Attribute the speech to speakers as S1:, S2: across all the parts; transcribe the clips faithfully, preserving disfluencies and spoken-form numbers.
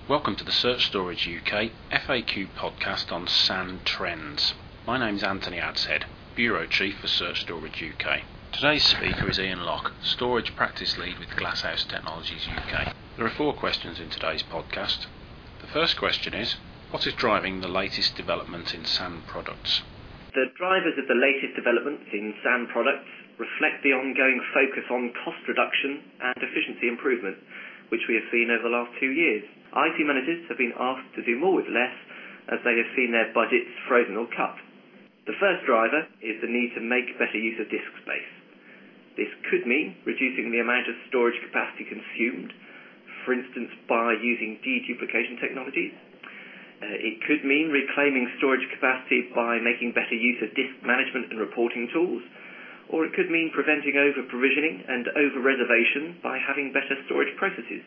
S1: Welcome to the Search Storage U K F A Q podcast on S A N trends. My name is Anthony Adshead, Bureau Chief for Search Storage U K. Today's speaker is Ian Locke, Storage Practice Lead with Glasshouse Technologies U K. There are four questions in today's podcast. The first question is, what is driving the latest development in S A N products?
S2: The drivers of the latest developments in S A N products reflect the ongoing focus on cost reduction and efficiency improvement, which we have seen over the last two years. I T managers have been asked to do more with less as they have seen their budgets frozen or cut. The first driver is the need to make better use of disk space. This could mean reducing the amount of storage capacity consumed, for instance by using deduplication technologies. Uh, it could mean reclaiming storage capacity by making better use of disk management and reporting tools, or it could mean preventing over-provisioning and over-reservation by having better storage processes.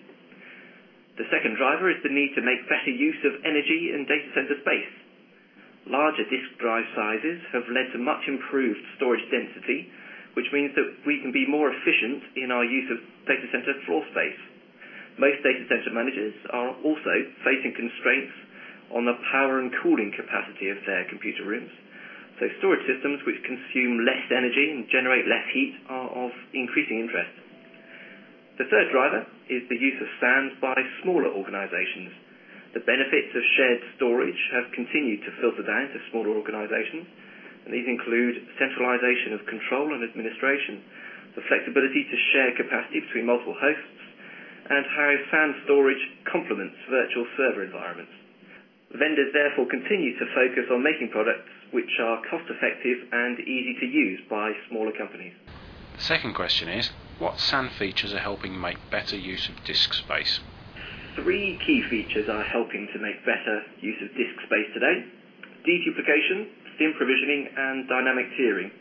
S2: The second driver is the need to make better use of energy and data center space. Larger disk drive sizes have led to much improved storage density, which means that we can be more efficient in our use of data center floor space. Most data center managers are also facing constraints on the power and cooling capacity of their computer rooms. So storage systems which consume less energy and generate less heat are of increasing interest. The third driver is the use of S A N by smaller organizations. The benefits of shared storage have continued to filter down to smaller organizations, and these include centralization of control and administration, the flexibility to share capacity between multiple hosts, and how S A N storage complements virtual server environments. Vendors therefore continue to focus on making products which are cost-effective and easy to use by smaller companies.
S1: The second question is, what S A N features are helping make better use of disk space?
S2: Three key features are helping to make better use of disk space today: deduplication, thin provisioning, and dynamic tiering.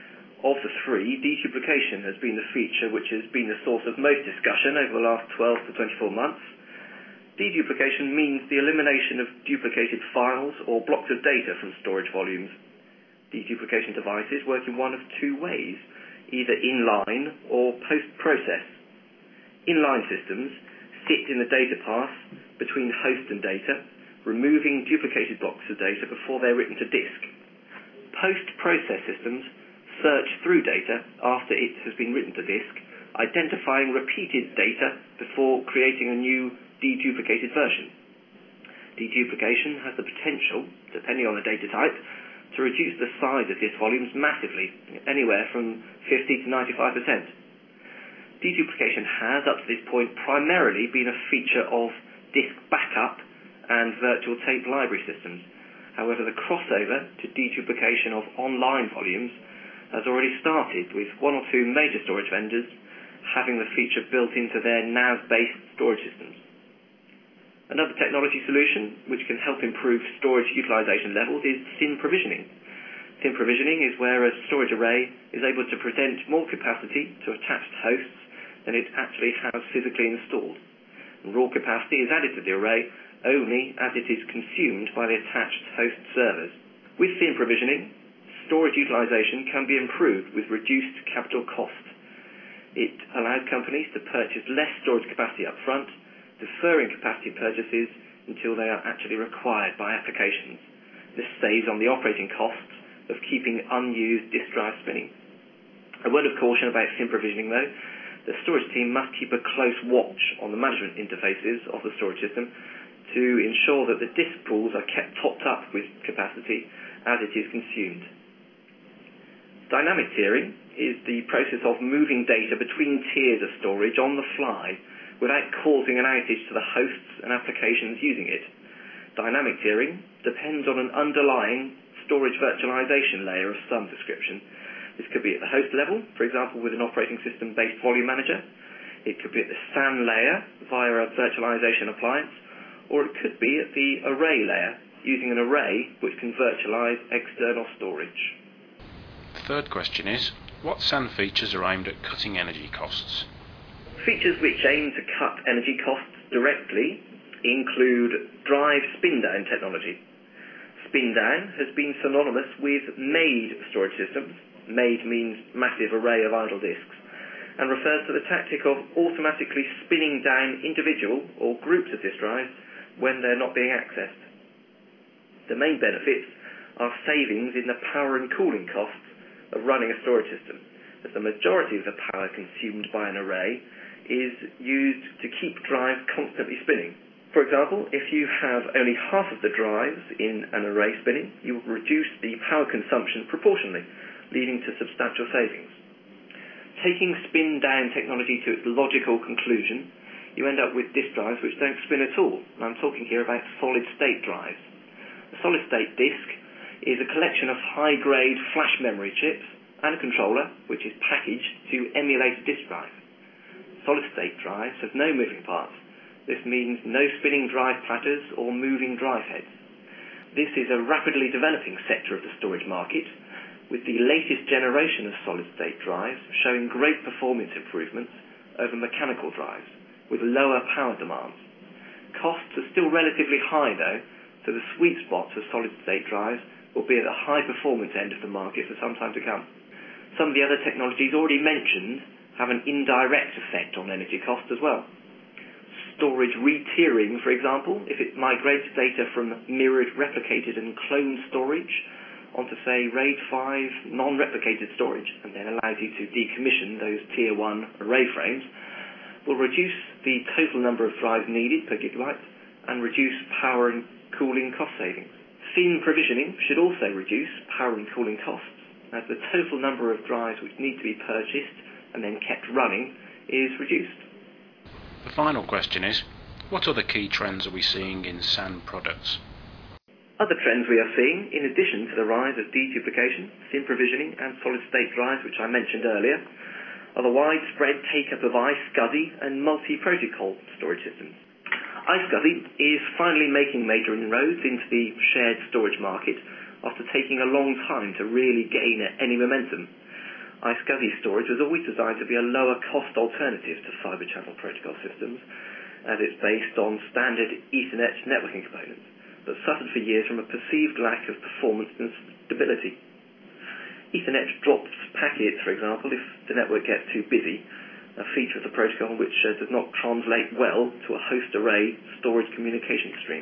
S2: Of the three, deduplication has been the feature which has been the source of most discussion over the last twelve to twenty-four months. Deduplication means the elimination of duplicated files or blocks of data from storage volumes. Deduplication devices work in one of two ways, either inline or post-process. Inline systems sit in the data path between host and data, removing duplicated blocks of data before they're written to disk. Post-process systems search through data after it has been written to disk, identifying repeated data before creating a new deduplicated version. Deduplication has the potential, depending on the data type, to reduce the size of disk volumes massively, anywhere from fifty to ninety-five percent. Deduplication has, up to this point, primarily been a feature of disk backup and virtual tape library systems. However, the crossover to deduplication of online volumes has already started, with one or two major storage vendors having the feature built into their N A S-based storage systems. Another technology solution which can help improve storage utilization levels is thin provisioning. Thin provisioning is where a storage array is able to present more capacity to attached hosts than it actually has physically installed. And raw capacity is added to the array only as it is consumed by the attached host servers. With thin provisioning, storage utilization can be improved with reduced capital cost. It allows companies to purchase less storage capacity up front, deferring capacity purchases until they are actually required by applications. This saves on the operating costs of keeping unused disk drives spinning. A word of caution about thin provisioning though: the storage team must keep a close watch on the management interfaces of the storage system to ensure that the disk pools are kept topped up with capacity as it is consumed. Dynamic tiering is the process of moving data between tiers of storage on the fly without causing an outage to the hosts and applications using it. Dynamic tiering depends on an underlying storage virtualization layer of some description. This could be at the host level, for example with an operating system-based volume manager. It could be at the S A N layer via a virtualization appliance, or it could be at the array layer using an array which can virtualize external storage.
S1: The third question is, what S A N features are aimed at cutting energy costs?
S2: Features which aim to cut energy costs directly include drive spin-down technology. Spin-down has been synonymous with MAID storage systems. MAID means massive array of idle disks, and refers to the tactic of automatically spinning down individual or groups of disk drives when they're not being accessed. The main benefits are savings in the power and cooling costs of running a storage system, as the majority of the power consumed by an array is used to keep drives constantly spinning. For example, if you have only half of the drives in an array spinning, you will reduce the power consumption proportionally, leading to substantial savings. Taking spin-down technology to its logical conclusion, you end up with disk drives which don't spin at all, and I'm talking here about solid-state drives. A solid-state disk is a collection of high-grade flash memory chips and a controller which is packaged to emulate a disk drive. Solid-state drives have no moving parts. This means no spinning drive platters or moving drive heads. This is a rapidly developing sector of the storage market, with the latest generation of solid-state drives showing great performance improvements over mechanical drives, with lower power demands. Costs are still relatively high though, so the sweet spots of solid-state drives will be at the high-performance end of the market for some time to come. Some of the other technologies already mentioned have an indirect effect on energy costs as well. Storage re-tiering, for example, if it migrates data from mirrored, replicated and cloned storage onto, say, RAID five non-replicated storage, and then allows you to decommission those tier one array frames, will reduce the total number of drives needed per gigabyte and reduce power and cooling cost savings. Thin provisioning should also reduce power and cooling costs, as the total number of drives which need to be purchased and then kept running is reduced.
S1: The final question is, what other key trends are we seeing in S A N products?
S2: Other trends we are seeing, in addition to the rise of deduplication, thin provisioning and solid-state drives which I mentioned earlier, are the widespread take-up of iSCSI and multi-protocol storage systems. iSCSI is finally making major inroads into the shared storage market after taking a long time to really gain any momentum. iSCSI storage was always designed to be a lower cost alternative to fibre channel protocol systems, as it's based on standard Ethernet networking components, but suffered for years from a perceived lack of performance and stability. Ethernet drops packets, for example, if the network gets too busy, a feature of the protocol which uh, does not translate well to a host array storage communication stream.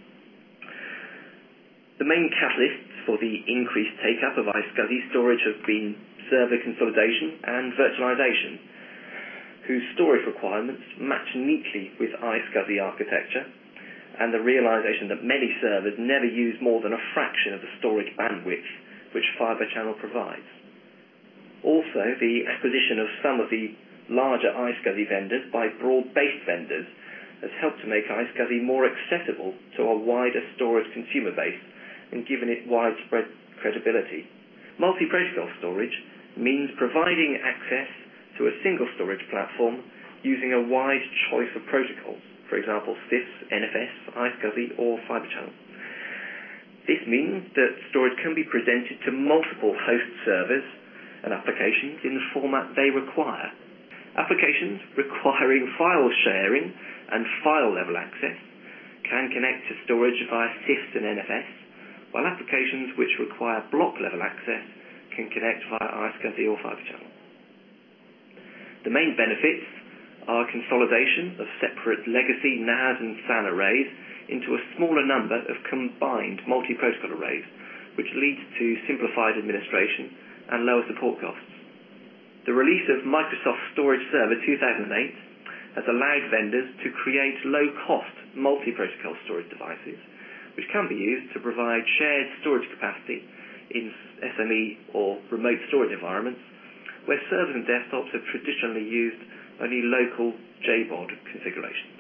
S2: The main catalysts for the increased take-up of iSCSI storage have been server consolidation and virtualization, whose storage requirements match neatly with iSCSI architecture, and the realization that many servers never use more than a fraction of the storage bandwidth which Fibre Channel provides. Also, the acquisition of some of the larger iSCSI vendors by broad-based vendors has helped to make iSCSI more accessible to a wider storage consumer base and given it widespread credibility. Multi-protocol storage means providing access to a single storage platform using a wide choice of protocols, for example C I F S, N F S, iSCSI or Fibre Channel. This means that storage can be presented to multiple host servers and applications in the format they require. Applications requiring file sharing and file level access can connect to storage via C I F S and N F S, while applications which require block level access can connect via iSCSI or Fibre Channel. The main benefits are consolidation of separate legacy N A S and S A N arrays into a smaller number of combined multi-protocol arrays, which leads to simplified administration and lower support costs. The release of Microsoft Storage Server two thousand eight has allowed vendors to create low-cost multi-protocol storage devices, which can be used to provide shared storage capacity in S M E or remote storage environments, where servers and desktops have traditionally used only local J BOD configurations.